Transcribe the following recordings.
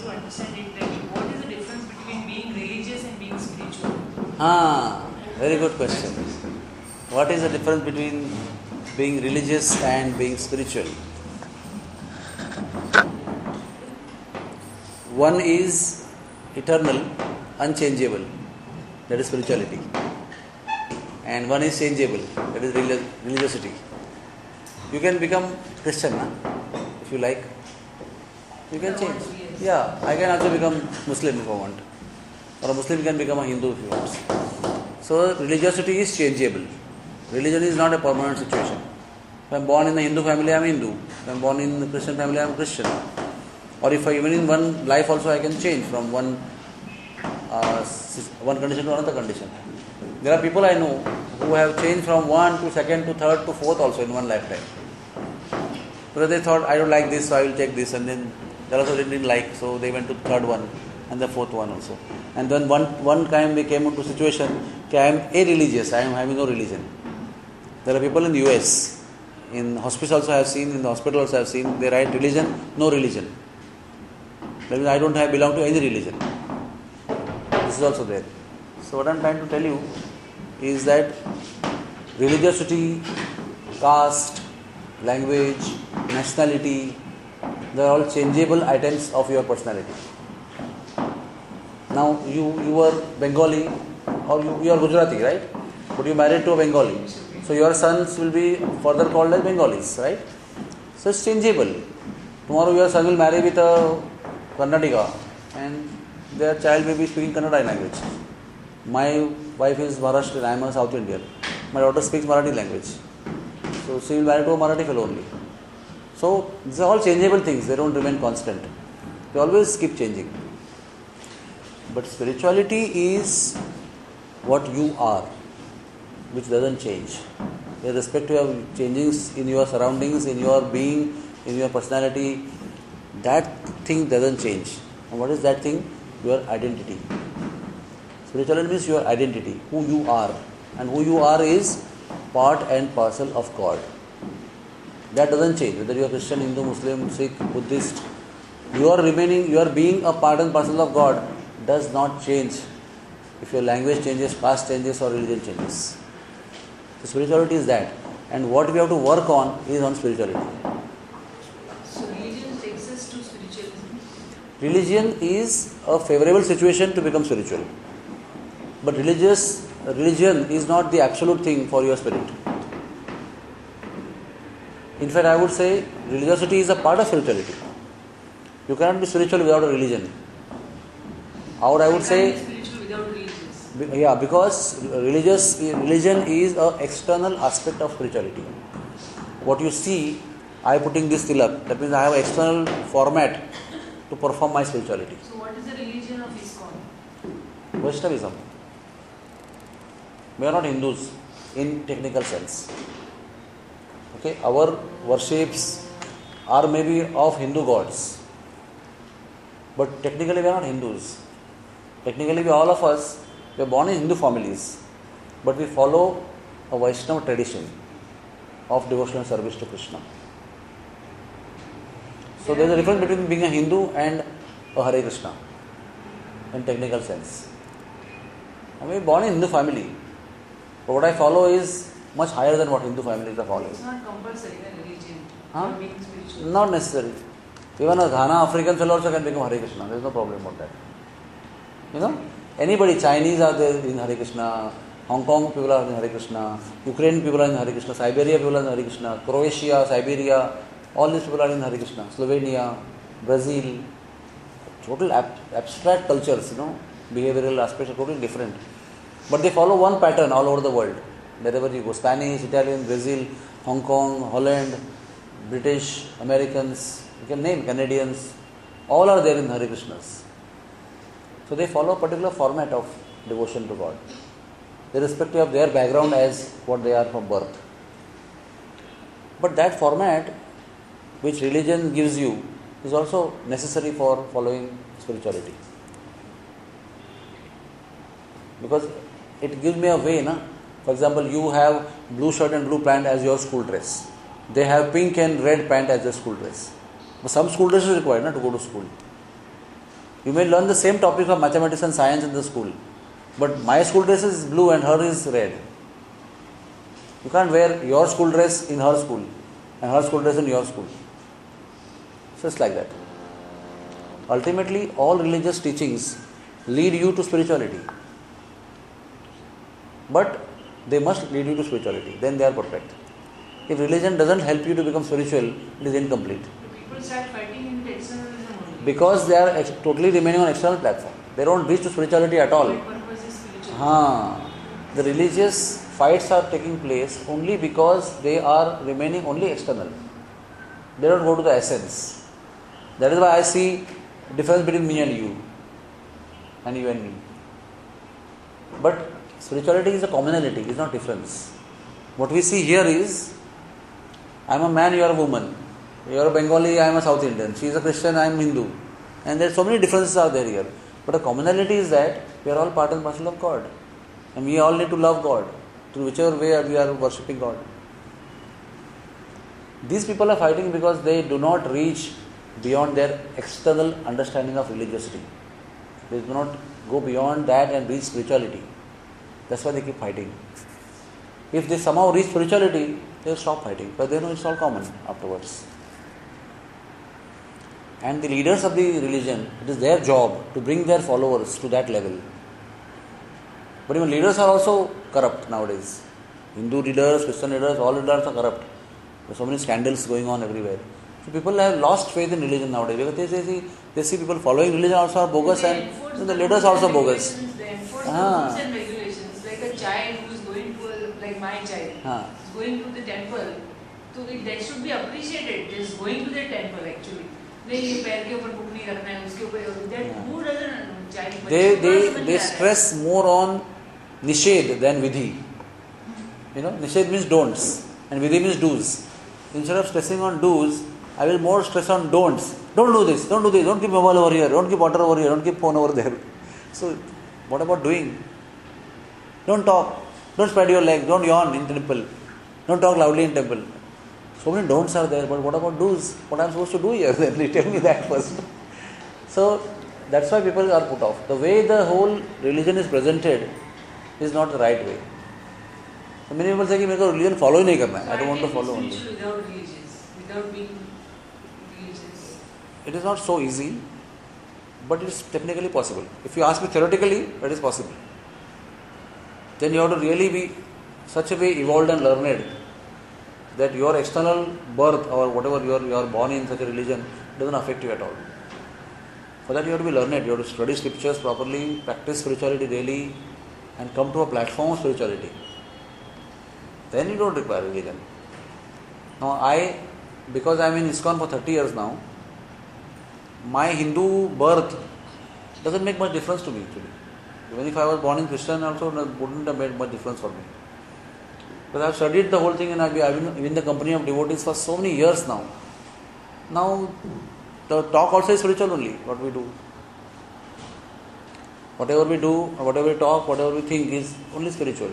to understand it, like what is the difference between being religious and being spiritual? Very good question. What is the difference between being religious and being spiritual? One is eternal, unchangeable, that is spirituality. And one is changeable, that is religiosity. You can become Christian, if you like. You can change. Yeah, I can also become Muslim if I want. Or a Muslim can become a Hindu if he wants. So religiosity is changeable. Religion is not a permanent situation. If I am born in a Hindu family, I am Hindu. If I am born in a Christian family, I am Christian. Or if even in one life also I can change from one condition to another condition. There are people I know who have changed from one to second to third to fourth also in one lifetime. Because they thought, I don't like this, so I will take this, and then they also didn't like, so they went to third one and the fourth one also. And then one time they came into a situation, I am a-religious, I am having no religion. There are people in the US, in hospice also I have seen, in the hospital also I have seen, they write religion, no religion. That means I don't belong to any religion. This is also there. So what I am trying to tell you is that religiosity, caste, language, nationality, they are all changeable items of your personality. Now you are Bengali or you are Gujarati, right? But you married to a Bengali. So your sons will be further called as Bengalis, right? So it's changeable. Tomorrow your son will marry with a Karnataka and their child may be speaking Kannada language. My wife is Maharashtrian, I am a South Indian. My daughter speaks Marathi language. So she will marry to a Marathi fellow only. So these are all changeable things, they don't remain constant. They always keep changing. But spirituality is what you are, which doesn't change. Irrespective of changes in your surroundings, in your being, in your personality, that thing doesn't change. And what is that thing? Your identity. Spirituality means your identity, who you are. And who you are is part and parcel of God. That doesn't change. Whether you are Christian, Hindu, Muslim, Sikh, Buddhist, you are being a part and parcel of God does not change if your language changes, caste changes or religion changes. So spirituality is that. And what we have to work on is on spirituality. So religion takes us to spiritualism? Religion is a favorable situation to become spiritual. But religion is not the absolute thing for your spirit. In fact, I would say religiosity is a part of spirituality. You cannot be spiritual without a religion. Or I would say, spiritual without religious. Yeah, because religion is an external aspect of spirituality. What you see, I am putting this tilak. That means I have an external format to perform my spirituality. So what is the religion of ISKCON? Vaishnavism. We are not Hindus in technical sense. Okay, our worships are maybe of Hindu gods. But technically we are not Hindus. Technically all of us, we are born in Hindu families. But we follow a Vaishnava tradition of devotional service to Krishna. So there is a difference between being a Hindu and a Hare Krishna in technical sense. I mean, born in Hindu family. But what I follow is much higher than what Hindu families are following. It's not compulsory, the religion. Huh? For being spiritual. Not necessary. Even a Ghana African fellow also can become Hare Krishna. There is no problem about that. You know, anybody, Chinese are there in Hare Krishna, Hong Kong people are in Hare Krishna, Ukraine people are in Hare Krishna, Siberia people are in Hare Krishna, Croatia, Siberia, all these people are in Hare Krishna, Slovenia, Brazil, total abstract cultures, behavioral aspects are totally different. But they follow one pattern all over the world. Wherever you go, Spanish, Italian, Brazil, Hong Kong, Holland, British, Americans, you can name Canadians, all are there in Hare Krishnas. So they follow a particular format of devotion to God, irrespective of their background as what they are from birth. But that format which religion gives you is also necessary for following spirituality. Because it gives me a way, For example, you have blue shirt and blue pant as your school dress. They have pink and red pant as their school dress. But some school dress is required to go to school. You may learn the same topic of mathematics and science in the school, but my school dress is blue and her is red. You can't wear your school dress in her school and her school dress in your school. So it's like that. Ultimately, all religious teachings lead you to spirituality. But they must lead you to spirituality. Then they are perfect. If religion doesn't help you to become spiritual, it is incomplete. People start fighting in the externalism only. Because they are totally remaining on external platform. They don't reach to spirituality at all. What purpose is spirituality? The religious fights are taking place only because they are remaining only external. They don't go to the essence. That is why I see difference between me and you and me. But spirituality is a commonality, it's not difference. What we see here is, I am a man, you are a woman. You are a Bengali, I am a South Indian. She is a Christian, I am Hindu. And there are so many differences are there here. But the commonality is that we are all part and parcel of God. And we all need to love God. Through whichever way we are worshipping God. These people are fighting because they do not reach beyond their external understanding of religiosity. They do not go beyond that and reach spirituality. That's why they keep fighting. If they somehow reach spirituality, they will stop fighting. But they know it's all common afterwards. And the leaders of the religion, it is their job to bring their followers to that level. But even leaders are also corrupt nowadays. Hindu leaders, Christian leaders, all leaders are corrupt. There are so many scandals going on everywhere. So people have lost faith in religion nowadays because they see people following religion also are bogus and the leaders are also bogus. They enforce the rules and regulations. Like a child who is going to, like my child, is going to the temple. So that should be appreciated. Just going to the temple actually. नहीं पैर के ऊपर book नहीं रखना है उसके ऊपर that who doesn't child they stress more on nishad than vidhi. Nishad means don'ts and vidhi means do's. Instead of stressing on do's, I will more stress on don'ts. Don't do this, don't keep mobile over here, don't keep water over here, don't keep phone over there. So what about doing? Don't talk, don't spread your legs, don't yawn in temple, don't talk loudly in temple. So many don'ts are there, but what about do's? What I am supposed to do here? Then tell me that first. So that's why people are put off. The way the whole religion is presented is not the right way. So many people say कि मेरे को religion follow ही नहीं करना है. I don't want to follow only. Without being religious. It is not so easy, but it is technically possible. If you ask me theoretically, it is possible. Then you have to really be such a way evolved and learned that your external birth or whatever you are born in such a religion doesn't affect you at all. For that you have to be learned, you have to study scriptures properly, practice spirituality daily and come to a platform of spirituality. Then you don't require religion. Now because I am in ISKCON for 30 years now, my Hindu birth doesn't make much difference to me actually. Even if I was born in Christian also, it wouldn't have made much difference for me. Because I have studied the whole thing and I have been in the company of devotees for so many years now. Now, the talk also is spiritual only, what we do. Whatever we do, whatever we talk, whatever we think is only spiritual.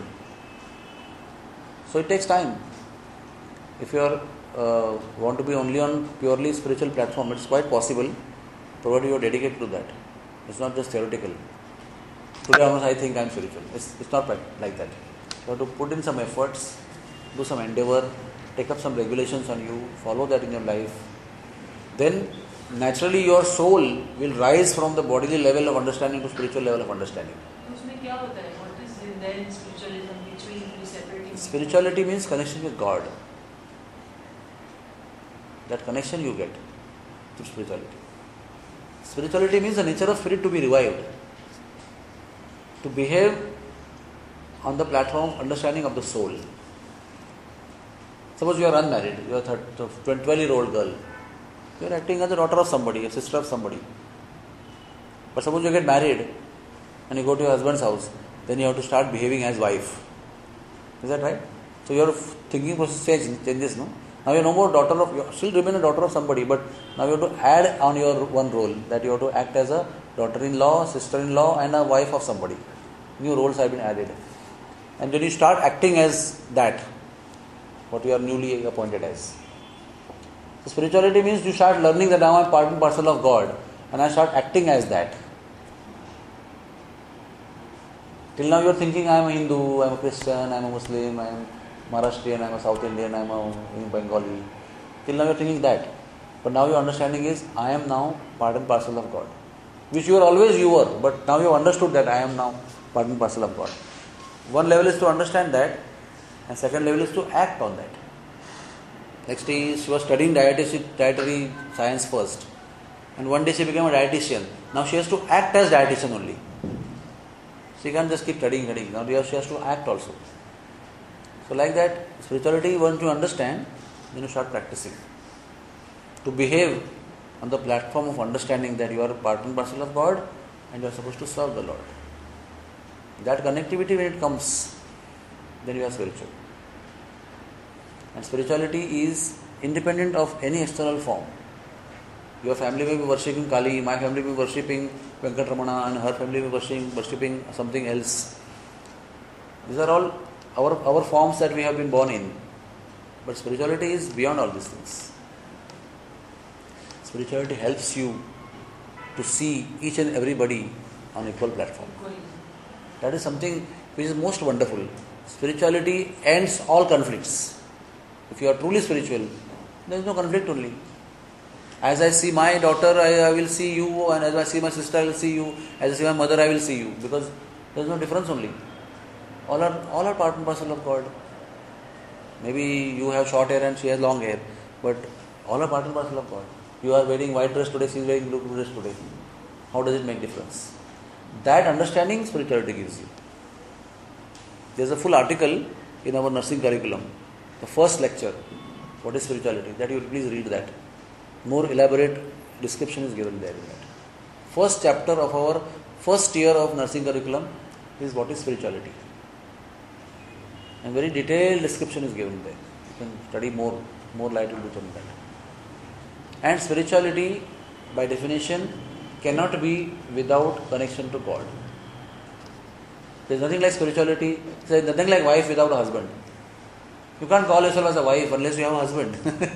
So it takes time. If you want to be only on purely spiritual platform, it's quite possible, provided you are dedicated to that. It's not just theoretical. Today almost I think I am spiritual. It's not like that. You have to put in some efforts, do some endeavor, take up some regulations on you, follow that in your life. Then naturally your soul will rise from the bodily level of understanding to spiritual level of understanding. उसमें क्या होता है? What is in there in spiritualism which will be separating? Spirituality means connection with God. That connection you get through spirituality. Spirituality means the nature of spirit to be revived, to behave on the platform of understanding of the soul. Suppose you are unmarried, you are a 12-year-old girl. You are acting as a daughter of somebody, a sister of somebody. But suppose you get married and you go to your husband's house, then you have to start behaving as wife. Is that right? So your thinking process changes, no? Now you are no more daughter of, you still remain a daughter of somebody, but now you have to add on your one role, that you have to act as a daughter-in-law, sister-in-law and a wife of somebody. New roles have been added. And then you start acting as that, what you are newly appointed as. So spirituality means you start learning that now I am part and parcel of God. and I start acting as that. Till now you are thinking I am a Hindu, I am a Christian, I am a Muslim, I am Maharashtrian, I am a South Indian, I am a Bengali. Till now you are thinking that. But now your understanding is I am now part and parcel of God. Which you were, but now you have understood that I am now part and parcel of God. One level is to understand that, and second level is to act on that. Next is she was studying dietary science first, and one day she became a dietitian. Now she has to act as dietitian only. She can't just keep studying. Now she has to act also. So like that, spirituality, once you understand, then you start practicing. To behave on the platform of understanding that you are part and parcel of God and you are supposed to serve the Lord. That connectivity, when it comes, then you are spiritual. And spirituality is independent of any external form. Your family may be worshipping Kali, my family may be worshipping Venkatramana, and her family may be worshipping something else. These are all our forms that we have been born in. But spirituality is beyond all these things. Spirituality helps you to see each and everybody on equal platform. That is something which is most wonderful. Spirituality ends all conflicts. If you are truly spiritual, there is no conflict only. As I see my daughter, I will see you, and as I see my sister, I will see you. As I see my mother, I will see you. Because there is no difference only. All are part and parcel of God. Maybe you have short hair and she has long hair, but all are part and parcel of God. You are wearing white dress today, she is wearing blue dress today. How does it make difference? That understanding spirituality gives you. There is a full article in our nursing curriculum. The first lecture, what is spirituality? That you will please read that. More elaborate description is given there in that. First chapter of our first year of nursing curriculum is what is spirituality. And very detailed description is given there. You can study more light will be thrown on that. And spirituality, by definition, cannot be without connection to God. There is nothing like spirituality, there is nothing like wife without a husband. You can't call yourself as a wife unless you have a husband.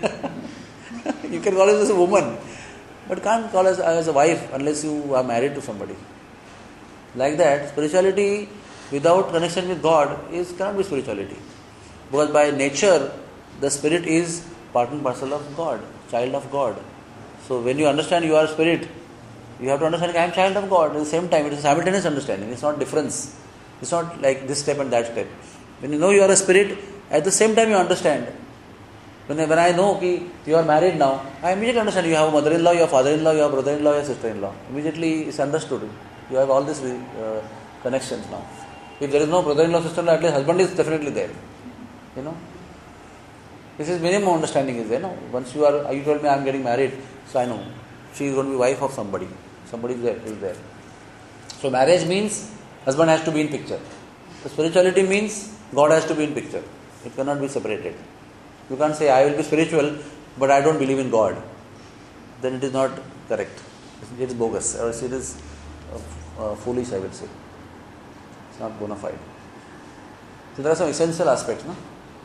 You can call yourself as a woman, but can't call yourself as a wife unless you are married to somebody. Like that, spirituality without connection with God cannot be spirituality. Because by nature, the spirit is part and parcel of God, child of God. So when you understand you are spirit, you have to understand I am child of God. At the same time, it is simultaneous understanding. It's not difference. It's not like this step and that step. When you know you are a spirit, at the same time you understand. When I know that you are married now, I immediately understand you have a mother-in-law, you have father-in-law, you have brother-in-law, you have sister-in-law. Immediately it's understood. You have all these connections now. If there is no brother-in-law, sister-in-law, at least husband is definitely there. You know. This is minimum understanding is there. No? Once you told me I am getting married, so I know she is going to be wife of somebody. Somebody is there. So marriage means husband has to be in picture. So spirituality means God has to be in picture. It cannot be separated. You can't say I will be spiritual, but I don't believe in God. Then it is not correct. It is bogus, or it is foolish, I would say. It's not bona fide. So there are some essential aspects, no?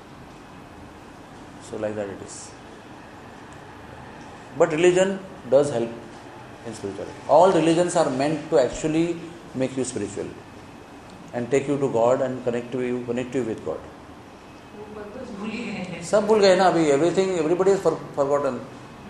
So like that it is. But religion does help in spirituality. All religions are meant to actually make you spiritual and take you to God and connect you with God. सब भूल गए ना अभी. Everybody is forgotten.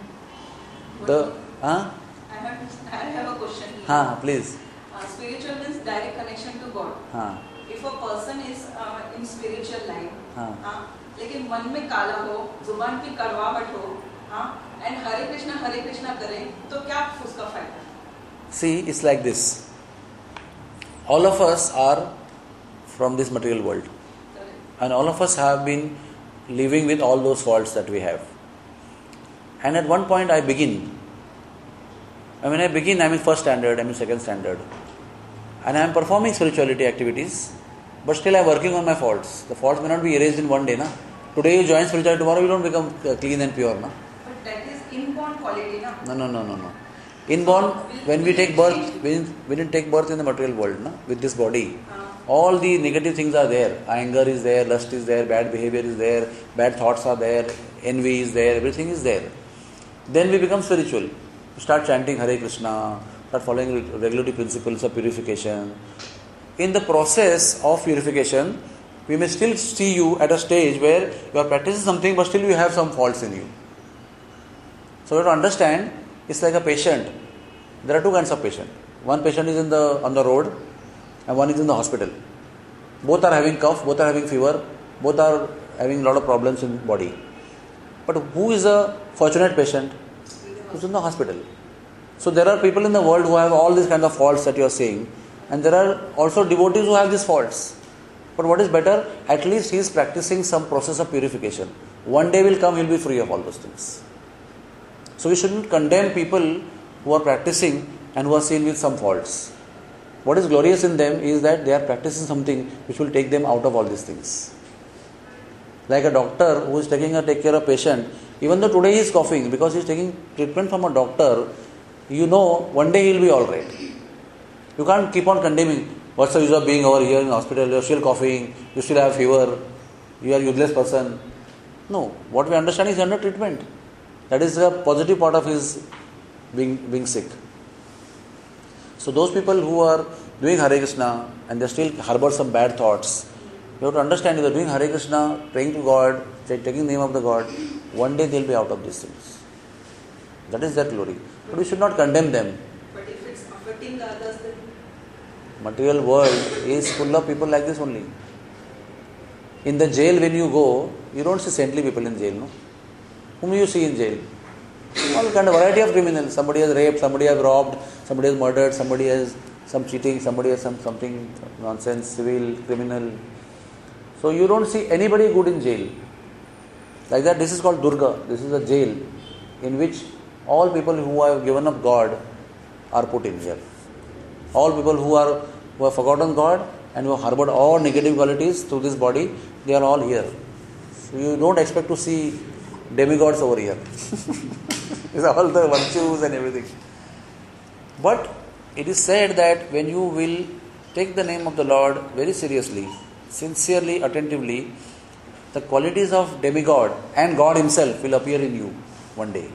I have a question. हाँ, please. Spiritual means direct connection to God. हाँ. If a person is in spiritual line, हाँ. लेकिन मन में काला हो, जुबान की कड़वाहट हो, and हरे कृष्णा करें, तो क्या उसका फायदा? See, it's like this. All of us are from this material world. And all of us have been living with all those faults that we have. And at one point I begin. I'm in first standard, I'm in second standard. And I'm performing spirituality activities, but still I'm working on my faults. The faults may not be erased in one day. Na? Today you join spirituality, tomorrow you don't become clean and pure. Na? But that is inborn quality. Na? No. Inborn, when we take birth in the material world, na? With this body, all the negative things are there. Anger is there, lust is there, bad behavior is there, bad thoughts are there, envy is there, everything is there. Then we become spiritual. start chanting Hare Krishna, start following regulatory principles of purification. In the process of purification, we may still see you at a stage where you are practicing something, but still you have some faults in you. So you have to understand, it's like a patient. There are two kinds of patient. One patient is on the road, and one is in the hospital. Both are having cough, both are having fever, both are having a lot of problems in body. But who is a fortunate patient? Who's in the hospital. So there are people in the world who have all these kind of faults that you are saying, and there are also devotees who have these faults. But what is better? At least he is practicing some process of purification. One day will come, he will be free of all those things. So we shouldn't condemn people who are practicing and who are seen with some faults. What is glorious in them is that they are practicing something which will take them out of all these things. Like a doctor who is take care of a patient, even though today he is coughing, because he is taking treatment from a doctor, you know one day he will be alright. You can't keep on condemning. What's the use of being over here in the hospital? You are still coughing, you still have fever, you are a useless person. No, what we understand is under treatment. That is the positive part of his being sick. So those people who are doing Hare Krishna and they still harbor some bad thoughts, you have to understand, if they are doing Hare Krishna, praying to God, taking the name of the God, one day they will be out of these things. That is their glory. But we should not condemn them. But if it's affecting the others, then? Material world is full of people like this only. In the jail when you go, you don't see saintly people in jail, no? Whom you see in jail? All kind of variety of criminals. Somebody has raped, somebody has robbed, somebody has murdered, somebody has some cheating, somebody has something nonsense, civil, criminal. So you don't see anybody good in jail. Like that, this is called Durga. This is a jail in which all people who have given up God are put in here. All people who have forgotten God and who have harbored all negative qualities through this body, they are all here. So you don't expect to see demigods over here. It's all the virtues and everything. But it is said that when you will take the name of the Lord very seriously, sincerely, attentively, the qualities of demigod and God himself will appear in you one day.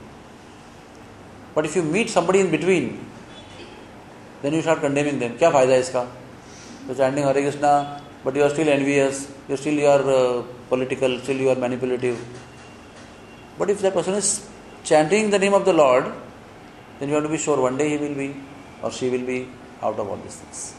But if you meet somebody in between, then you start condemning them. Kya fayda hai iska? You're chanting Hare Krishna, but you are still envious, you are political, still you are manipulative. But if that person is chanting the name of the Lord, then you have to be sure one day he will be or she will be out of all these things.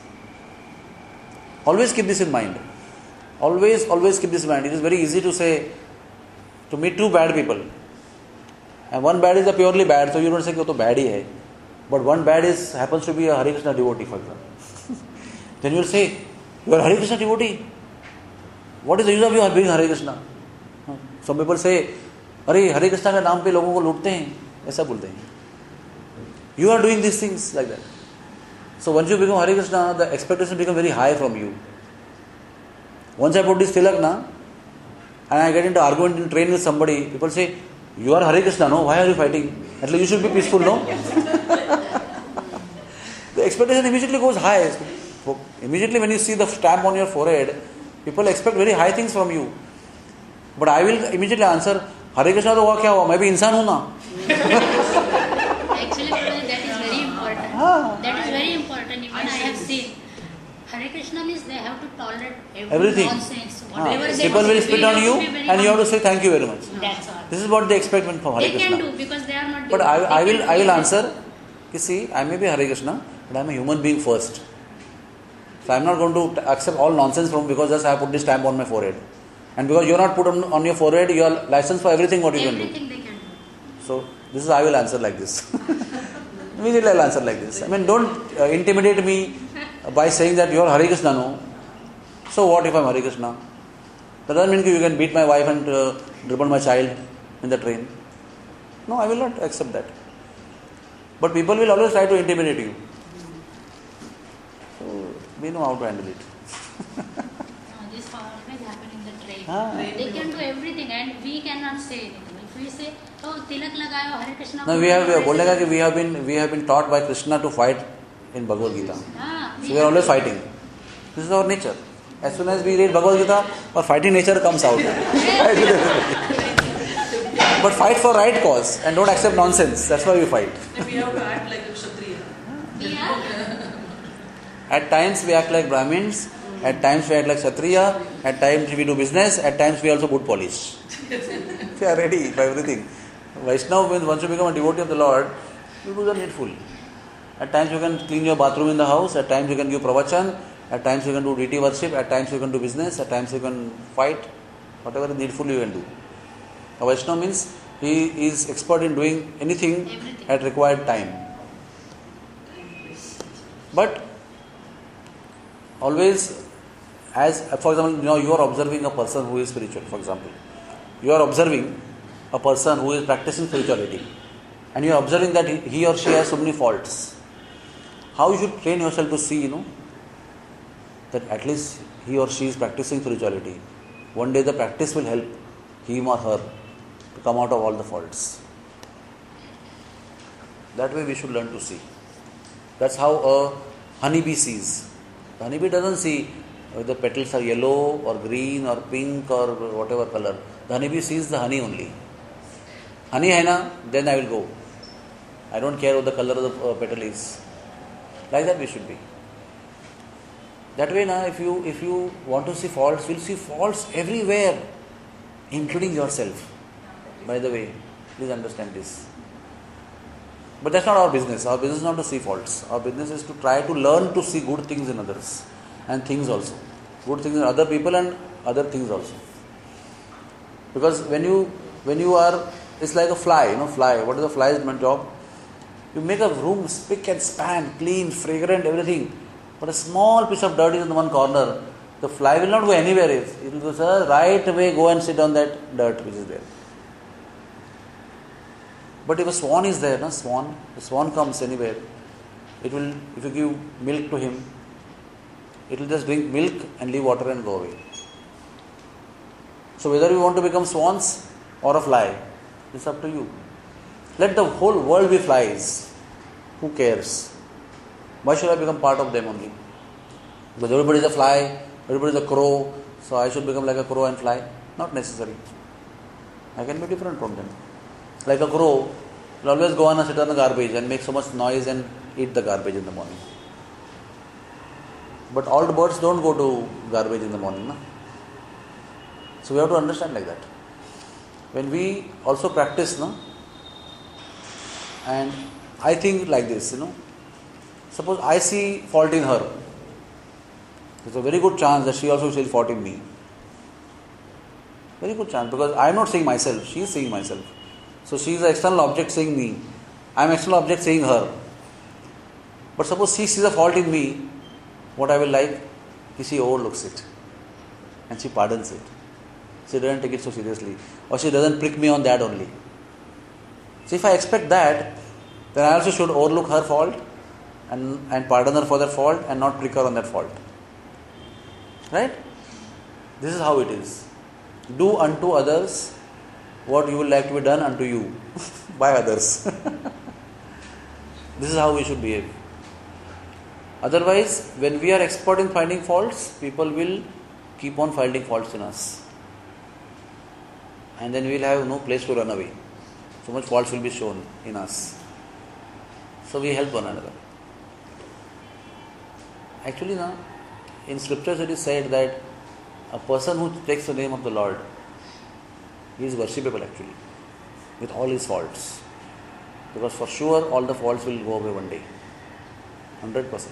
Always keep this in mind. Always keep this in mind. It is very easy to say, to meet two bad people. And one bad is a purely bad, so you don't say कि वो तो bad ही है. But one bad happens to be a Hare Krishna devotee, for example. Then you will say, you are a Hare Krishna devotee. What is the use of you being Hare Krishna? Some people say, अरे हरे कृष्णा के नाम पे लोगों को लूटते हैं, ऐसा बोलते हैं. You are doing these things like that. So once you become Hare Krishna, the expectation become very high from you. Once I put this tilak na, and I get into argument in train with somebody, people say, you are Hare Krishna, no? Why are you fighting? At least you should be peaceful, no? The expectation immediately goes high. Immediately when you see the stamp on your forehead, people expect very high things from you. But I will immediately answer, Hare Krishna तो हुआ क्या हुआ? मैं भी इंसान हूँ ना. Actually, that is very important. That is very important. Even I have seen Hare Krishna means they have to tolerate everything. Nonsense. Whatever they people will spit on you and you have to say thank you very much. That's all. This is what they expect from Hare Krishna. They can do because they are not. But I will answer. You see, I may be Hare Krishna, but I am a human being first. So I am not going to accept all nonsense from because just I have put this stamp on my forehead. And because you are not put on your forehead, you are licensed for everything what you can do. Everything they can do. So this is I will answer like this. Immediately I will answer like this. I mean, don't intimidate me by saying that you are Hare Krishna, no. So what if I am Hare Krishna? That doesn't mean you can beat my wife and dribble my child in the train. No, I will not accept that. But people will always try to intimidate you. So we know how to handle it. This always happen in the train. They can do everything and we cannot say anything. If we say, oh, tilak lagayo, Hare Krishna. No, we have been taught by Krishna to fight in Bhagavad Gita. So we are always fighting. This is our nature. As soon as we read Bhagavad Gita, our fighting nature comes out. But fight for right cause and don't accept nonsense. That's why we fight. We have to act like a Kshatriya. Yeah. At times we act like Brahmins, at times we act like Kshatriya, at times we do business, at times we also boot polish. We are ready for everything. Vaishnava means once you become a devotee of the Lord, you do the needful. At times you can clean your bathroom in the house, at times you can give pravachan, at times you can do deity worship, at times you can do business, at times you can fight, whatever is needful you can do. A Vaishnava means he is expert in doing anything at required time. But always, as for example, you are observing a person who is spiritual, for example. You are observing a person who is practicing spirituality. And you are observing that he or she has so many faults. How you should train yourself to see, that at least he or she is practicing spirituality. One day the practice will help him or her to come out of all the faults. That way we should learn to see. That's how a honeybee sees. The honeybee doesn't see whether the petals are yellow or green or pink or whatever color. The honeybee sees the honey only. Honey hai na, then I will go. I don't care what the color of the petal is. Like that we should be. That way now, if you want to see faults, you'll see faults everywhere, including yourself. By the way, please understand this. But that's not our business. Our business is not to see faults. Our business is to try to learn to see good things in others and things also. Good things in other people and other things also. Because when you are, it's like a fly, fly. What is a fly's job? You make a room spick and span, clean, fragrant, everything. But a small piece of dirt is in one corner. The fly will not go anywhere. It will go right away, go and sit on that dirt which is there. But if a swan is there, the swan comes anywhere. It will, if you give milk to him, it will just drink milk and leave water and go away. So whether you want to become swans or a fly, it's up to you. Let the whole world be flies. Who cares? Why should I become part of them only? Because everybody is a fly, everybody is a crow, so I should become like a crow and fly. Not necessary. I can be different from them. Like a crow, will always go on and sit on the garbage and make so much noise and eat the garbage in the morning. But all the birds don't go to garbage in the morning. No? So we have to understand like that. When we also practice, and I think like this, suppose I see fault in her. There's a very good chance that she also sees fault in me. Very good chance, because I am not seeing myself, she is seeing myself. So she is an external object seeing me. I am an external object seeing her. But suppose she sees a fault in me, what I will like is she overlooks it. And she pardons it. She doesn't take it so seriously. Or she doesn't prick me on that only. So if I expect that, then I also should overlook her fault and pardon her for that fault and not prick her on that fault. Right? This is how it is. Do unto others what you would like to be done unto you by others. This is how we should behave. Otherwise, when we are expert in finding faults, people will keep on finding faults in us. And then we will have no place to run away. So much faults will be shown in us. So we help one another. Actually, in scriptures it is said that a person who takes the name of the Lord, he is worshipable actually, with all his faults. Because for sure all the faults will go away one day. 100%.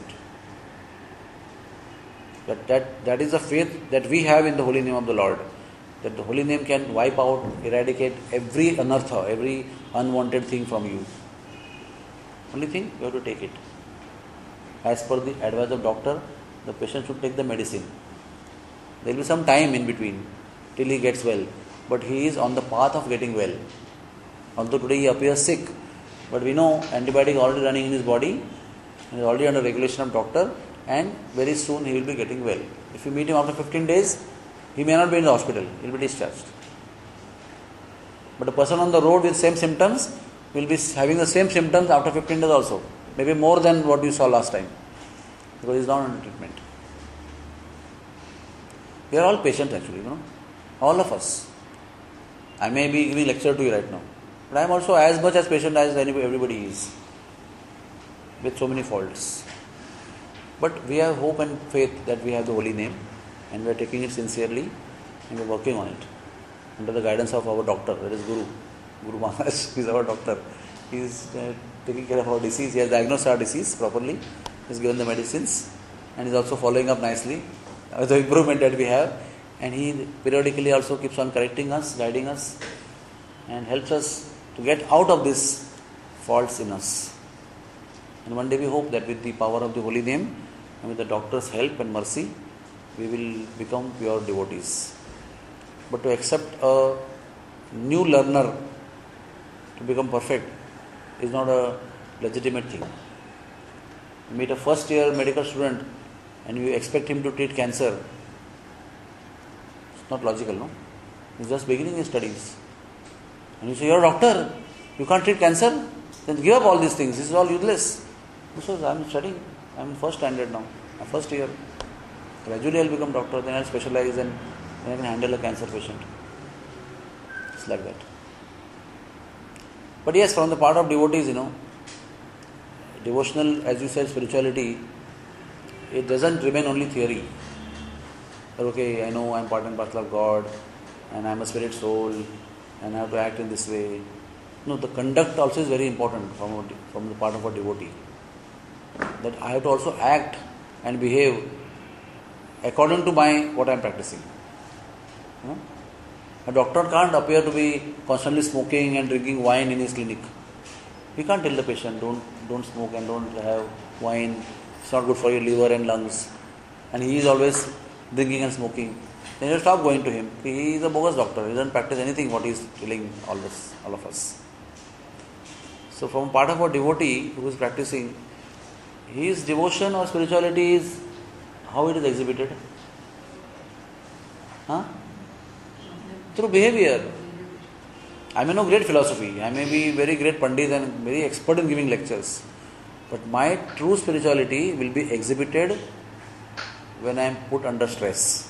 That is the faith that we have in the holy name of the Lord. That the holy name can wipe out, eradicate every anartha, every unwanted thing from you. Only thing, you have to take it. As per the advice of doctor, the patient should take the medicine. There will be some time in between till he gets well. But he is on the path of getting well. Although today he appears sick, but we know antibiotic is already running in his body, and is already under regulation of doctor, and very soon he will be getting well. If you meet him after 15 days, he may not be in the hospital, he will be discharged. But a person on the road with same symptoms will be having the same symptoms after 15 days also. Maybe more than what you saw last time. Because he is not on treatment. We are all patients actually, All of us. I may be giving lecture to you right now, but I am also as much as patient as everybody is, with so many faults. But we have hope and faith that we have the holy name, and we are taking it sincerely, and we are working on it under the guidance of our doctor, that is Guru Maharaj is our doctor. He is taking care of our disease. He has diagnosed our disease properly. He has given the medicines, and is also following up nicely the improvement that we have. And he periodically also keeps on correcting us, guiding us, and helps us to get out of these faults in us. And one day we hope that with the power of the holy name and with the doctor's help and mercy, we will become pure devotees. But to accept a new learner to become perfect is not a legitimate thing. You meet a first year medical student and you expect him to treat cancer. It's not logical, no? He's just beginning his studies. And you say, you're a doctor, you can't treat cancer? Then give up all these things, this is all useless. He says, I'm studying, I'm in first standard now, my first year. Gradually I'll become doctor, then I'll specialize and then I can handle a cancer patient. It's like that. But yes, from the part of devotees, devotional, as you said, spirituality, it doesn't remain only theory. Okay, I know I'm part and parcel of God, and I'm a spirit soul, and I have to act in this way. No, the conduct also is very important from the part of a devotee. That I have to also act and behave according to what I'm practicing. A doctor can't appear to be constantly smoking and drinking wine in his clinic. He can't tell the patient, don't smoke and don't have wine. It's not good for your liver and lungs. And he is always drinking and smoking. Then you stop going to him. He is a bogus doctor. He doesn't practice anything what he is telling all of us. So from part of a devotee who is practicing, his devotion or spirituality is how it is exhibited. Through behavior. I may know great philosophy. I may be very great pandit and very expert in giving lectures. But my true spirituality will be exhibited when I am put under stress.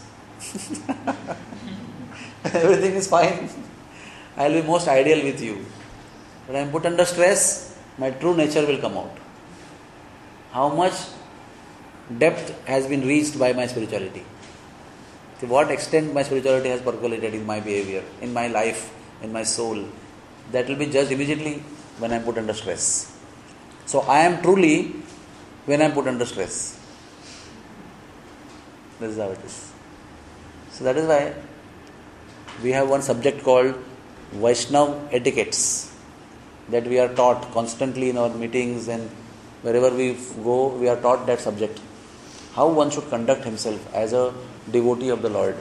Everything is fine. I will be most ideal with you. When I am put under stress, my true nature will come out. How much depth has been reached by my spirituality? To what extent my spirituality has percolated in my behavior, in my life, in my soul. That will be judged immediately when I am put under stress. So I am truly when I am put under stress. This is how it is. So that is why we have one subject called Vaishnav etiquettes that we are taught constantly in our meetings, and wherever we go, we are taught that subject. How one should conduct himself as a devotee of the Lord.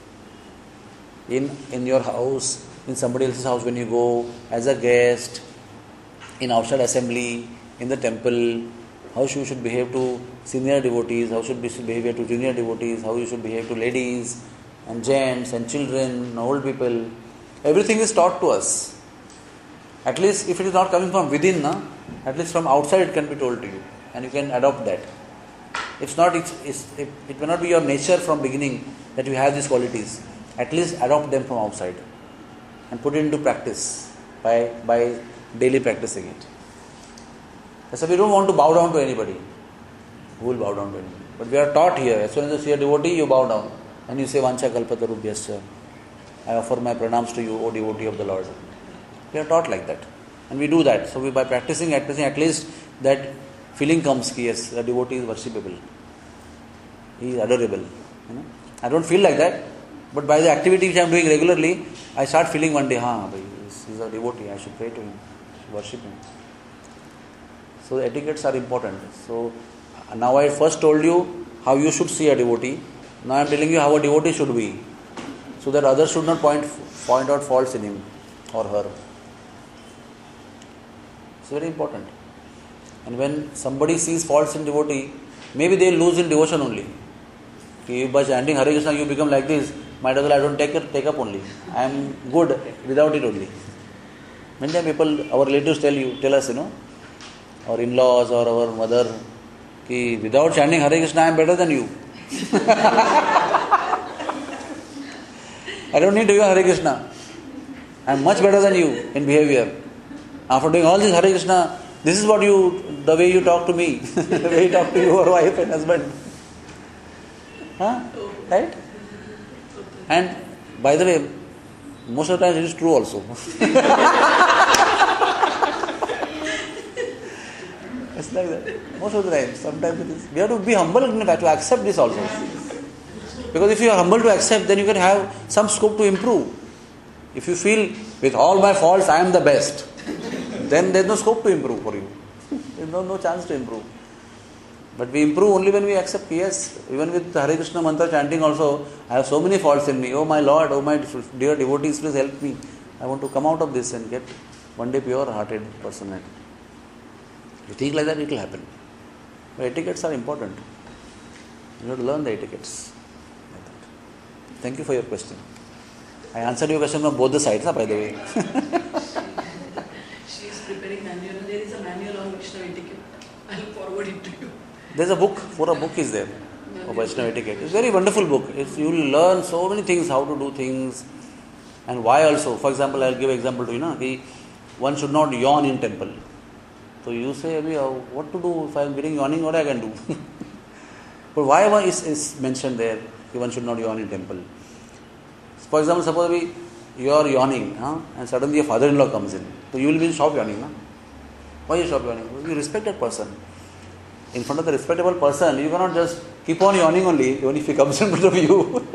In your house, in somebody else's house when you go, as a guest, in outside assembly, in the temple, how you should behave to senior devotees, how should you behave to junior devotees, how you should behave to ladies and gents and children and old people. Everything is taught to us. At least if it is not coming from within, at least from outside it can be told to you, and you can adopt that. It may not be your nature from beginning that you have these qualities. At least adopt them from outside and put it into practice by daily practicing it. So we don't want to bow down to anybody. Who will bow down to anybody? But we are taught here, as soon as you see a devotee, you bow down. And you say, Vancha kalpatarubhyasya. I offer my pranams to you, O devotee of the Lord. We are taught like that. And we do that. So by practicing, at least that feeling comes, yes, the devotee is worshipable. He is adorable. I don't feel like that. But by the activity which I am doing regularly, I start feeling one day, he is a devotee, I should pray to him, worship him. So the etiquettes are important. So now I first told you how you should see a devotee. Now I am telling you how a devotee should be, so that others should not point out faults in him or her. It's very important. And when somebody sees faults in devotee, maybe they will lose in devotion only. If by chanting Hare Krishna you become like this, might as well I don't take up only. I am good without it only. Many times people, our relatives tell us, our in-laws or our mother, ki without chanting Hare Krishna I am better than you. I don't need to do Hare Krishna. I am much better than you in behavior. After doing all this Hare Krishna, this is what the way you talk to me, the way you talk to your wife and husband. Huh? Right? And by the way, most of the times it is true also. It's like that. Most of the time. Sometimes it is. We have to be humble enough to accept this also. Because if you are humble to accept, then you can have some scope to improve. If you feel, with all my faults, I am the best, then there is no scope to improve for you. There is no chance to improve. But we improve only when we accept, yes, even with Hare Krishna mantra chanting also, I have so many faults in me. Oh my Lord, oh my dear devotees, please help me. I want to come out of this and get one day pure-hearted person. You think like that, it will happen. But etiquettes are important. You have to learn the etiquettes. Like that. Thank you for your question. I answered your question from both the sides, by the way. She is preparing manual. There is a manual on Vaishnava etiquette. I will forward it to you. There's a book, a book is there of Vaishnava etiquette. It's a very wonderful book. You will learn so many things, how to do things and why also. For example, I will give an example to you. One should not yawn in temple. So you say, what to do if I am getting yawning, what I can do? But why is mentioned there, one should not yawn in temple? For example, suppose you are yawning and suddenly your father-in-law comes in. So you will be in shop yawning. Why you stop yawning? You respect that person. In front of the respectable person, you cannot just keep on yawning only, even if he comes in front of you.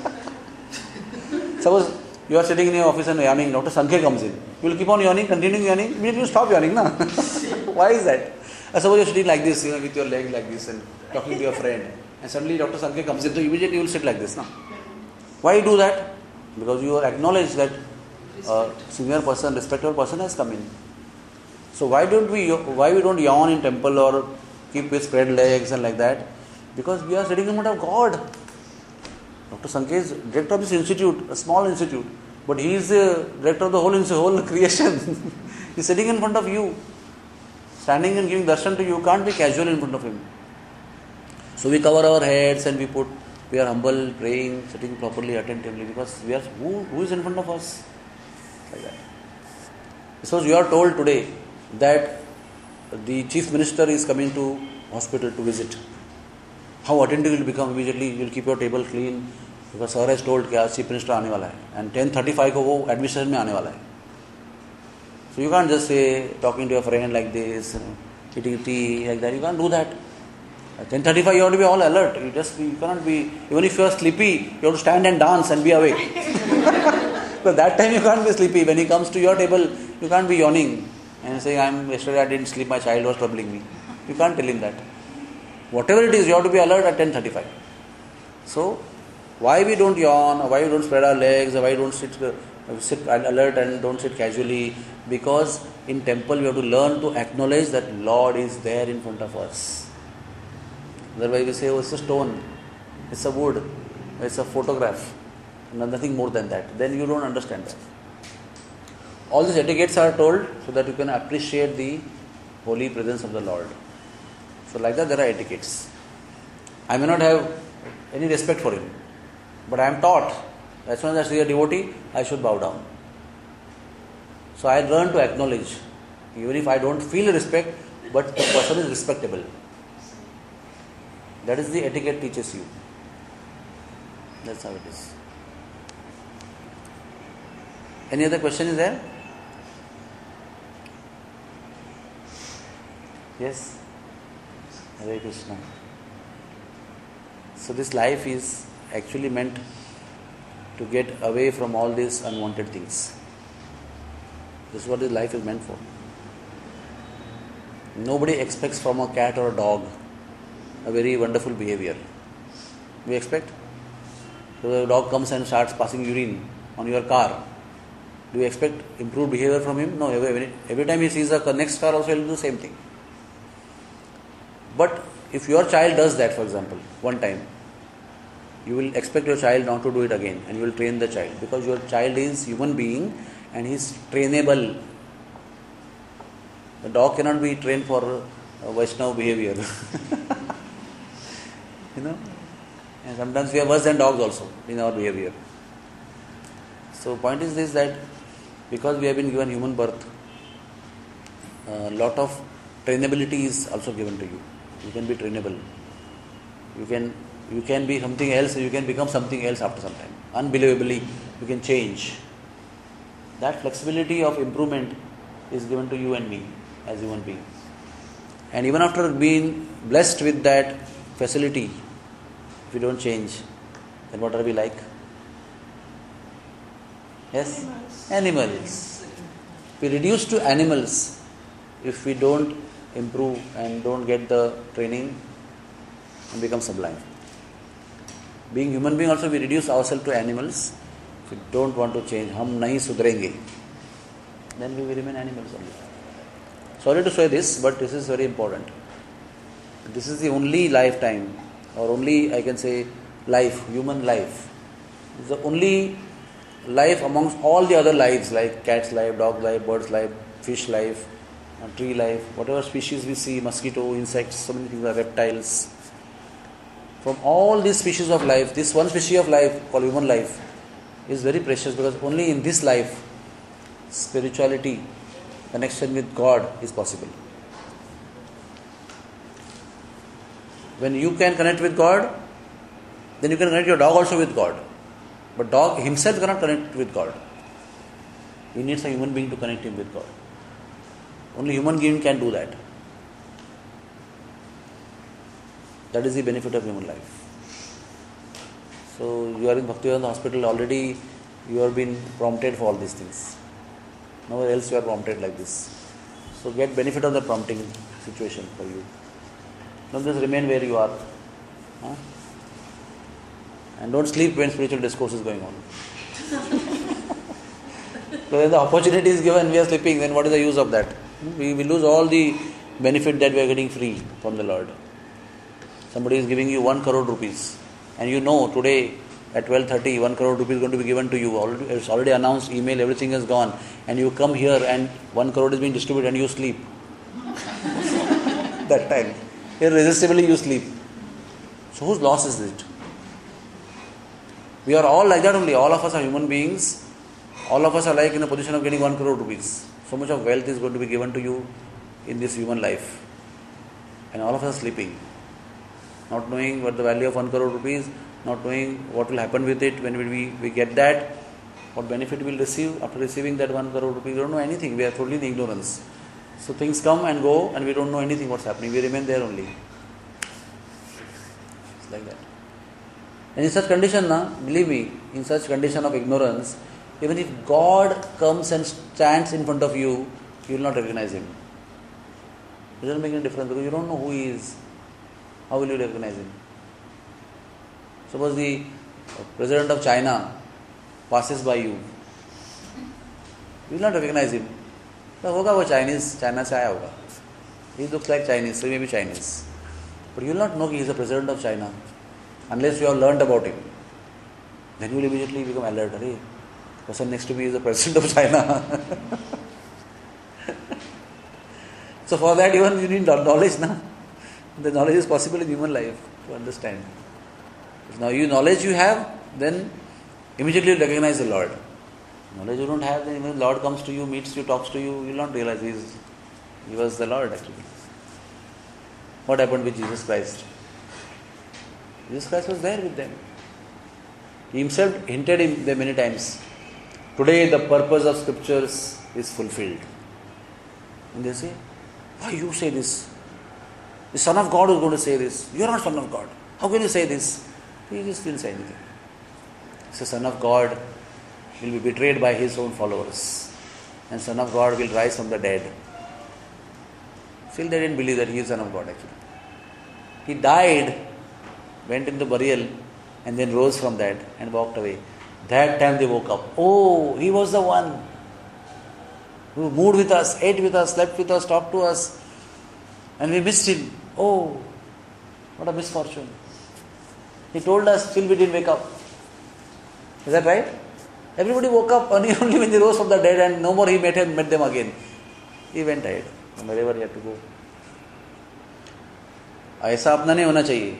Suppose you are sitting in your office and yawning, Dr. Sankhe comes in. You will keep on yawning, continuing yawning, immediately you stop yawning. Na? Why is that? Suppose you are sitting like this, with your leg like this and talking to your friend, and suddenly Dr. Sankhe comes in, so immediately you will sit like this. Na? Why you do that? Because you acknowledge that a senior person, respectable person has come in. So why we don't yawn in temple or keep with spread legs and like that? Because we are sitting in front of God. Dr. Sankhe is director of this institute, a small institute, but he is the director of the whole creation. He is sitting in front of you, standing and giving darshan to you. You can't be casual in front of him. So we cover our heads and we are humble, praying, sitting properly, attentively, because we are who is in front of us? Like that. So you are told today that the chief minister is coming to hospital to visit. How attentive you will become immediately. You will keep your table clean because sir has told that chief minister आने वाला है and 10:35 को वो administration में आने वाला है. So you can't just say talking to your friend like this, eating tea like that. You can't do that. At 10:35 you have to be all alert. You cannot be, even if you are sleepy, you have to stand and dance and be awake. But that time you can't be sleepy. When he comes to your table, you can't be yawning and saying, yesterday I didn't sleep, my child was troubling me. You can't tell him that. Whatever it is, you have to be alert at 10:35. So, why we don't yawn, or why we don't spread our legs, or why we don't sit alert and don't sit casually? Because in temple we have to learn to acknowledge that Lord is there in front of us. Otherwise we say, it's a stone, it's a wood, it's a photograph, nothing more than that. Then you don't understand that. All these etiquettes are told so that you can appreciate the holy presence of the Lord. So like that there are etiquettes. I may not have any respect for him, but I am taught, as soon as I see a devotee, I should bow down. So I learn to acknowledge, even if I don't feel respect, but the person is respectable. That is the etiquette teaches you. That's how it is. Any other question is there? Yes? Hare Krishna. So this life is actually meant to get away from all these unwanted things. This is what this life is meant for. Nobody expects from a cat or a dog a very wonderful behavior. We expect? So the dog comes and starts passing urine on your car. Do you expect improved behavior from him? No, every time he sees the next car also he will do the same thing. But if your child does that, for example, one time, you will expect your child not to do it again, and you will train the child, because your child is human being and he is trainable. The dog cannot be trained for Vaishnava behavior. And sometimes we are worse than dogs also in our behavior. So point is this, that because we have been given human birth, a lot of trainability is also given to you. You can be trainable. You can be something else, you can become something else after some time. Unbelievably, you can change. That flexibility of improvement is given to you and me as human beings. And even after being blessed with that facility, if we don't change, then what are we like? Yes? Animals. We reduce to animals if we don't improve and don't get the training and become sublime. Being human being also, we reduce ourselves to animals. If we don't want to change, hum nahi sudrenge, then we will remain animals only. Sorry to say this, but this is very important. This is the only lifetime, or only, I can say, life, human life. It's the only life amongst all the other lives, like cat's life, dog's life, bird's life, fish life, tree life, whatever species we see, mosquito, insects, so many things are reptiles. From all these species of life, this one species of life called human life is very precious, because only in this life spirituality, connection with God is possible. When you can connect with God, then you can connect your dog also with God. But dog himself cannot connect with God. He needs a human being to connect him with God. Only human being can do that. That is the benefit of human life. So you are in Bhaktivedanta hospital already, you have been prompted for all these things. Nowhere else you are prompted like this. So get benefit of the prompting situation for you. Don't just remain where you are. Huh? And don't sleep when spiritual discourse is going on. So when the opportunity is given, we are sleeping, then what is the use of that? We will lose all the benefit that we are getting free from the Lord. Somebody is giving you 1 crore rupees, and you know today at 12:30 1 crore rupees is going to be given to you. It's already announced, email, everything is gone, and you come here and 1 crore is being distributed and you sleep. That time, irresistibly you sleep. So whose loss is it? We are all like that only. All of us are human beings. All of us are like in a position of getting 1 crore rupees. So much of wealth is going to be given to you in this human life. And all of us are sleeping. Not knowing what the value of 1 crore rupees, not knowing what will happen with it when we get that, what benefit we will receive after receiving that 1 crore rupees. We don't know anything. We are totally in ignorance. So things come and go and we don't know anything what's happening. We remain there only. It's like that. And in such condition, believe me, in such condition of ignorance, even if God comes and stands in front of you, you will not recognize Him. It doesn't make any difference because you don't know who He is. How will you recognize Him? Suppose the President of China passes by you. You will not recognize him. So, hoga wo Chinese, China se aaya hoga. He looks like Chinese, so he may be Chinese. But you will not know he is the President of China unless you have learnt about him. Then you will immediately become alert. Hey, person next to me is the President of China. So for that even you need knowledge, na? The knowledge is possible in human life to understand. If now knowledge you have, then immediately recognize the Lord. Knowledge you don't have, then when the Lord comes to you, meets you, talks to you, you will not realize He was the Lord actually. What happened with Jesus Christ? Jesus Christ was there with them. He Himself hinted in them many times. Today the purpose of scriptures is fulfilled. And they say, why you say this? The Son of God is going to say this. You are not Son of God. How can you say this? He just didn't say anything. So Son of God will be betrayed by His own followers. And Son of God will rise from the dead. Still they didn't believe that He is Son of God actually. He died, went into burial, and then rose from that and walked away. That time they woke up. Oh, He was the one who moved with us, ate with us, slept with us, talked to us, and we missed Him. Oh, what a misfortune. He told us, still we didn't wake up. Is that right? Everybody woke up only when He rose from the dead, and no more He met them again. He went ahead from wherever He had to go. ऐसा अपना नहीं होना चाहिए.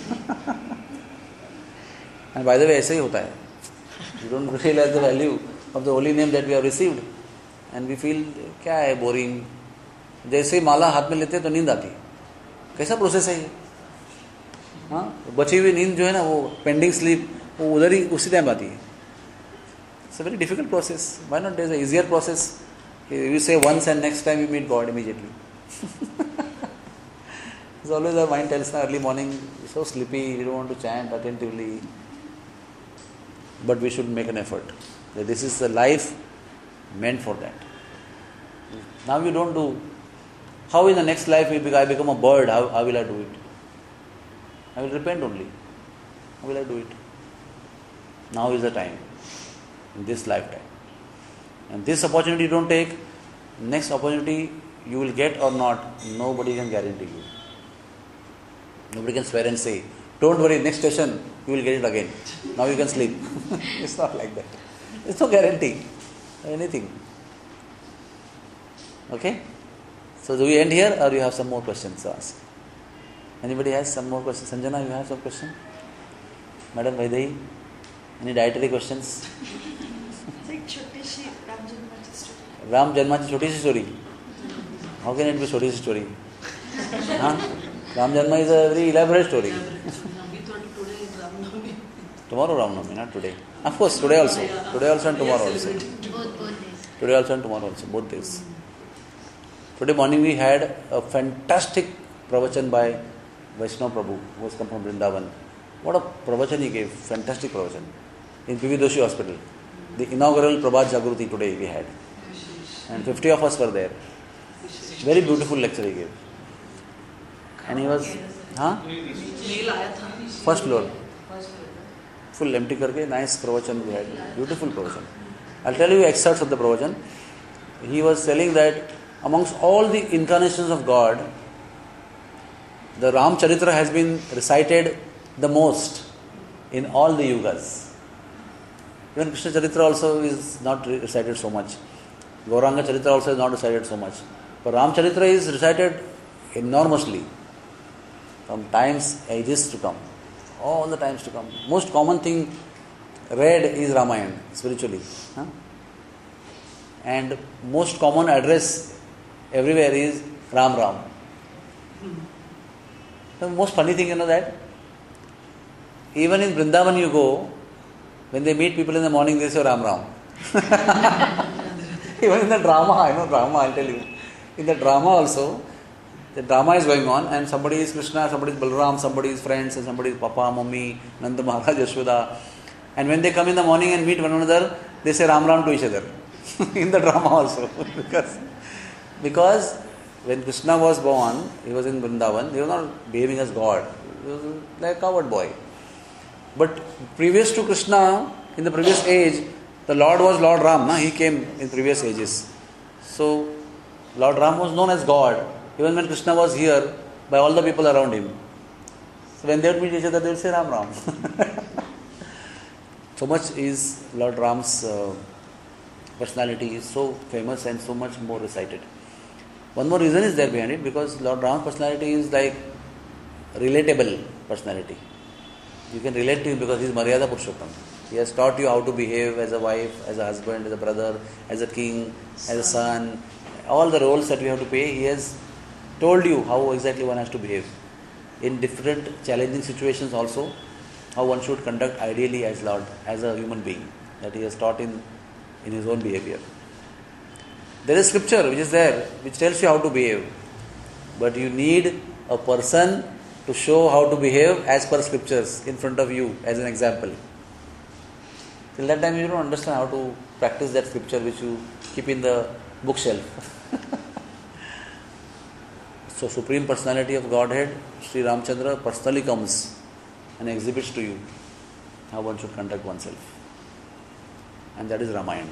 And by the way, ऐसा ही होता है. You don't realize the value of the holy name that we have received, and we feel क्या है boring. जैसे ही माला हाथ में लेते हैं तो नींद आती है. कैसा प्रोसेस है ये? हाँ, बची हुई नींद जो है ना, वो पेंडिंग स्लीप, वो उधर ही उसी टाइम आती है. It's a very difficult process. Why not? There's an easier process. You say once and next time you meet God immediately. It's always our mind tells us early morning, you're so sleepy, you don't want to chant attentively. But we should make an effort. That this is the life meant for that. Now you don't do. How in the next life I become a bird? How will I do it? I will repent only. How will I do it? Now is the time. In this lifetime. And this opportunity you don't take, next opportunity you will get or not, nobody can guarantee you. Nobody can swear and say, don't worry, next station you will get it again. Now you can sleep. It's not like that. It's no guarantee. Anything. Okay? So do we end here or you have some more questions to ask? Anybody has some more questions? Sanjana, you have some question? Madam Vaidehi, any dietary questions? Ram Janmachi छोटी सी story. How can it be छोटी सी story? Huh? Ram Janma is a very elaborate story. We thought today is Ram Navami. Tomorrow Ram Navami, not today. Of course, today also. Today also and tomorrow also. Both days. Today also and tomorrow also, both days. Today morning we had a fantastic pravachan by Vaishnav Prabhu, who has come from Vrindavan. What a pravachan he gave, fantastic pravachan. In P.V. Doshi Hospital. The inaugural Prabhat Jagruti today we had. And 50 of us were there. Very beautiful lecture he gave. And he was, first floor. Full empty karke, nice pravachan we had. Beautiful pravachan. I'll tell you excerpts of the pravachan. He was telling that amongst all the incarnations of God, the Ram Charitra has been recited the most in all the yugas. Even Krishna Charitra also is not recited so much. Gauranga Charitra also is not recited so much. But Ram Charitra is recited enormously. From times, ages to come. All the times to come. Most common thing read is Ramayana, spiritually. Huh? And most common address everywhere is Ram Ram. The most funny thing, you know that? Even in Vrindavan you go, when they meet people in the morning, they say Ram Ram. Even in the drama, I know drama, I'll tell you. In the drama also, the drama is going on and somebody is Krishna, somebody is Balaram, somebody is friends, and somebody is Papa, Mummy, Nanda Maharaj, Yashoda. And when they come in the morning and meet one another, they say Ram Ram to each other. In the drama also. Because when Krishna was born, he was in Vrindavan, he was not behaving as God. He was like a coward boy. But previous to Krishna, in the previous age, the Lord was Lord Ram. He came in previous ages. So, Lord Ram was known as God. Even when Krishna was here, by all the people around him. So, when they would meet each other, they would say Ram Ram. So much is Lord Ram's personality is so famous and so much more recited. One more reason is there behind it, because Lord Ram's personality is like relatable personality. You can relate to him because he is Maryada Purushottam. He has taught you how to behave as a wife, as a husband, as a brother, as a king, as a son. All the roles that we have to play, he has told you how exactly one has to behave. In different challenging situations also, how one should conduct ideally as Lord, as a human being. That he has taught in his own behavior. There is scripture which is there, which tells you how to behave. But you need a person to show how to behave as per scriptures in front of you as an example. Till that time you don't understand how to practice that scripture which you keep in the bookshelf. So Supreme Personality of Godhead, Sri Ramchandra personally comes and exhibits to you how one should conduct oneself. And that is Ramayana.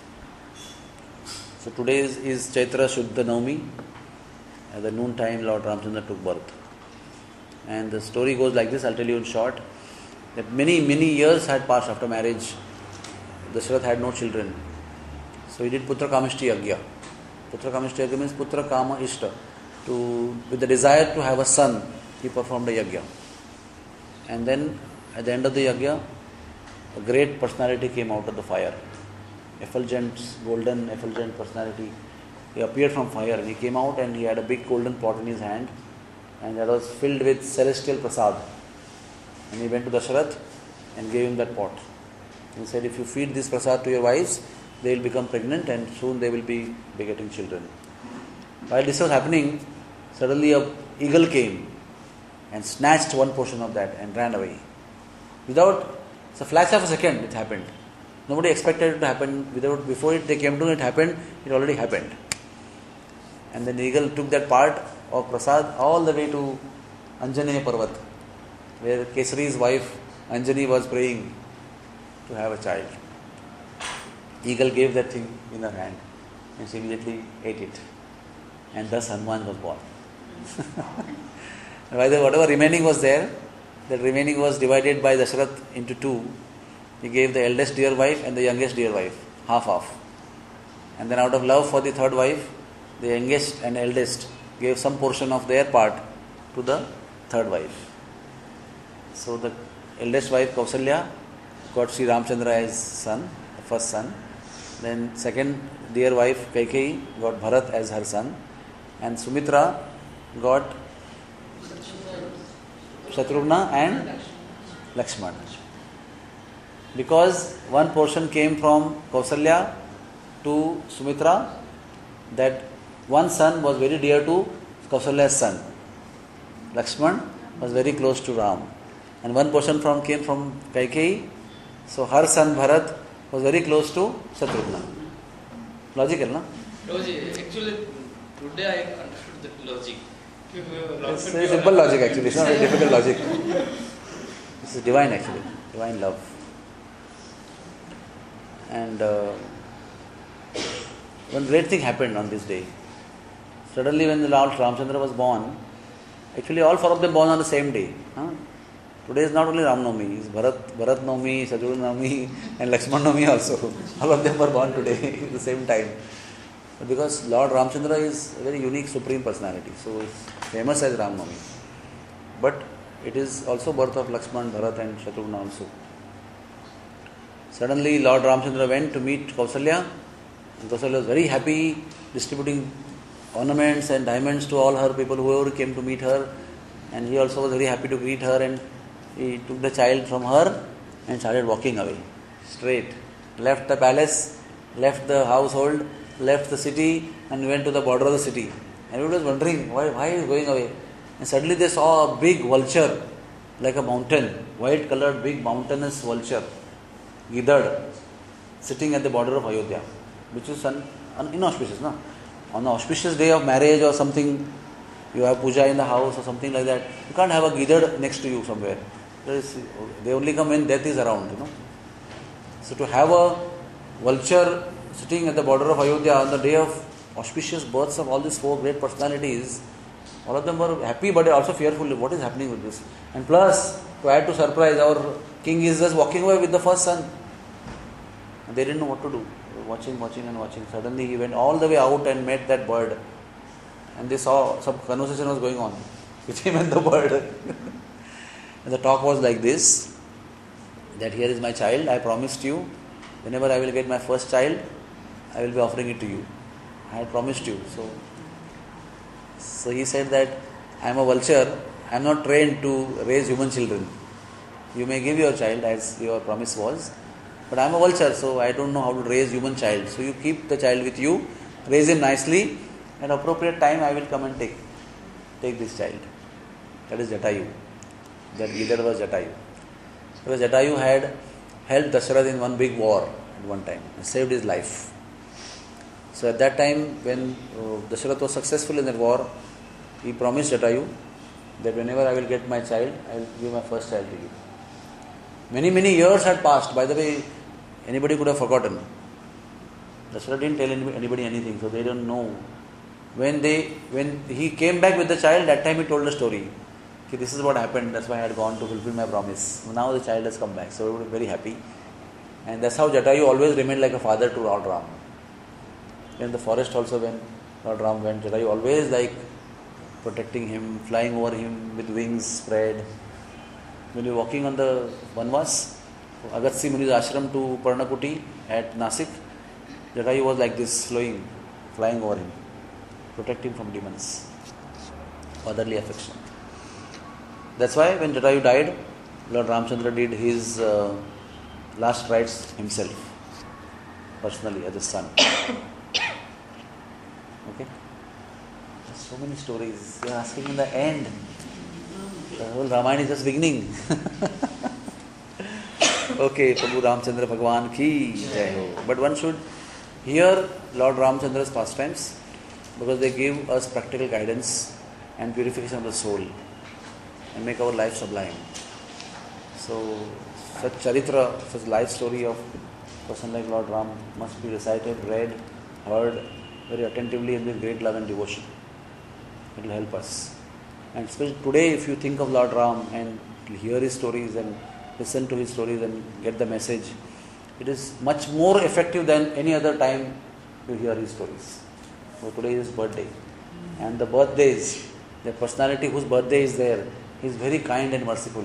So today is Chaitra Shuddha Navami. At the noon time Lord Ramchandra took birth. And the story goes like this, I'll tell you in short. That many years had passed after marriage. Dasharath had no children. So he did Putra Kamishti Yagya. Putra Kamishti Yagya means Putra Kama Ishta. With the desire to have a son, he performed a Yagya. And then at the end of the Yagya, a great personality came out of the fire. effulgent, golden, effulgent personality. He appeared from fire and he came out and he had a big golden pot in his hand and that was filled with celestial prasad. And he went to Dasharath and gave him that pot. He said, if you feed this prasad to your wives, they will become pregnant and soon they will be begetting children. While this was happening, suddenly an eagle came and snatched one portion of that and ran away. It's a flash of a second it happened. Nobody expected it to happen. Before they came to it happened, it already happened. And then the eagle took that part of prasad all the way to Anjaneya Parvat, where Kesari's wife Anjani was praying to have a child. Eagle gave that thing in her hand and she immediately ate it. And thus Hanuman was born. Whatever remaining was there, that remaining was divided by Dasharath into two. He gave the eldest dear wife and the youngest dear wife, half. And then out of love for the third wife, the youngest and eldest gave some portion of their part to the third wife. So the eldest wife Kausalya got Sri Ramchandra as son, the first son. Then second dear wife Kaikeyi got Bharat as her son. And Sumitra got Shatrughna and Lakshman. Because one portion came from Kausalya to Sumitra, that one son was very dear to Kausalya's son. Lakshman was very close to Ram. And one portion came from Kaikeyi, so her son Bharat was very close to Shatrughna. Logical, no? Logic. Actually, today I understood the logic. It's very simple logic actually, it's not very difficult logic. This is divine actually, divine love. And one great thing happened on this day. Suddenly when the Lord Ramchandra was born, actually all four of them born on the same day. Today is not only Ram Navami, it's Bharat Navami, Shatrughna Navami and Lakshman Navami also. All of them were born today at the same time. But because Lord Ramchandra is a very unique supreme personality, so it's famous as Ram Navami. But it is also birth of Lakshman, Bharat and Shatrughna also. Suddenly Lord Ramchandra went to meet Kausalya, and Kausalya was very happy, distributing ornaments and diamonds to all her people, whoever came to meet her, and he also was very happy to greet her, and he took the child from her and started walking away, straight. Left the palace, left the household, left the city and went to the border of the city. Everybody was wondering why he is going away. And suddenly they saw a big vulture, like a mountain, white colored big mountainous vulture, Gidad, sitting at the border of Ayodhya, which is inauspicious, no? On the auspicious day of marriage or something, you have puja in the house or something like that, you can't have a Gidad next to you somewhere. They only come when death is around, So to have a vulture sitting at the border of Ayodhya on the day of auspicious births of all these four great personalities, all of them were happy but also fearful. What is happening with this? And plus, to add to surprise, our king is just walking away with the first son. And they didn't know what to do. They were watching. Suddenly he went all the way out and met that bird. And they saw some conversation was going on with him and the bird. And the talk was like this, that here is my child, I promised you, whenever I will get my first child, I will be offering it to you. I had promised you. So he said that I am a vulture, I am not trained to raise human children. You may give your child as your promise was, but I am a vulture, so I don't know how to raise human child. So you keep the child with you, raise him nicely, at appropriate time I will come and take this child. That is Jatayu. That Gidad was Jatayu. Because Jatayu had helped Dasharath in one big war at one time and saved his life. So at that time, when Dasharath was successful in that war, he promised Jatayu that whenever I will get my child, I will give my first child to you. Many years had passed. By the way, anybody could have forgotten. Dasharath didn't tell anybody anything, so they don't know. When he came back with the child, that time he told the story. Okay, this is what happened, that's why I had gone to fulfill my promise. Now the child has come back, so we were very happy. And that's how Jatayu always remained like a father to Lord Ram. In the forest also, when Lord Ram went, Jatayu always like protecting him, flying over him with wings spread. When we were walking on the Vanvas, Agatsi Muni's ashram to Parnakuti at Nasik, Jatayu was like this, flying over him, protecting him from demons, fatherly affection. That's why when Jatayu died, Lord Ramchandra did his last rites himself, personally, as a son. Okay? There's so many stories. You're asking in the end. The whole Ramayana is just beginning. Okay, Prabhu Ramchandra Bhagwan ki jai ho. But one should hear Lord Ramchandra's pastimes because they give us practical guidance and purification of the soul and make our life sublime. So, such charitra, such life story of a person like Lord Ram must be recited, read, heard very attentively and with great love and devotion. It will help us. And especially today, if you think of Lord Ram and hear his stories and listen to his stories and get the message, it is much more effective than any other time you hear his stories. So today is his birthday. And the birthdays, the personality whose birthday is there, he is very kind and merciful.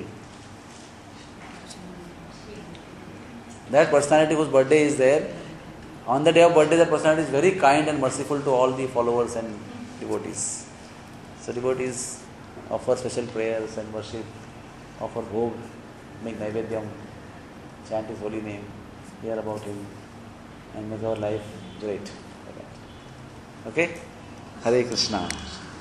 That personality whose birthday is there, on the day of birthday, the personality is very kind and merciful to all the followers and devotees. So devotees offer special prayers and worship, offer bhog, make naivedyam, chant his holy name, hear about him, and make our life great. Okay? Hare Krishna.